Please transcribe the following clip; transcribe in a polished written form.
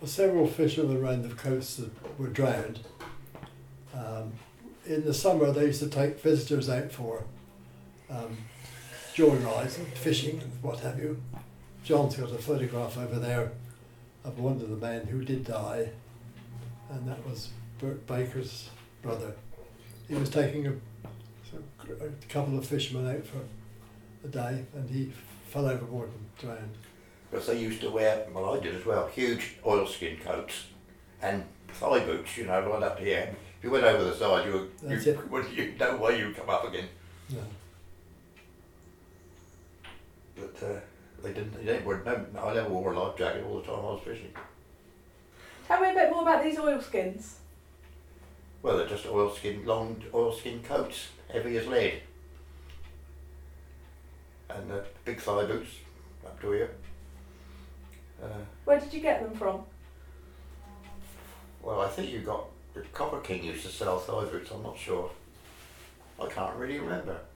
several fishermen around the coast that were drowned. In the summer, they used to take visitors out for joyrides and fishing and what have you. John's got a photograph over there of one of the men who did die, and that was Bert Baker's brother. He was taking a couple of fishermen out for a day, and he fell overboard and drowned. Because they used to wear, well I did as well, huge oilskin coats and thigh boots, you know, right up here. If you went over the side, you no way you'd come up again. No. But I never wore a life jacket all the time I was fishing. Tell me a bit more about these oilskins. Well, they're just long oilskin coats, heavy as lead. And big thigh boots up to here. Where did you get them from? Well, I think the Copper King used to sell thigh boots, I'm not sure. I can't really remember.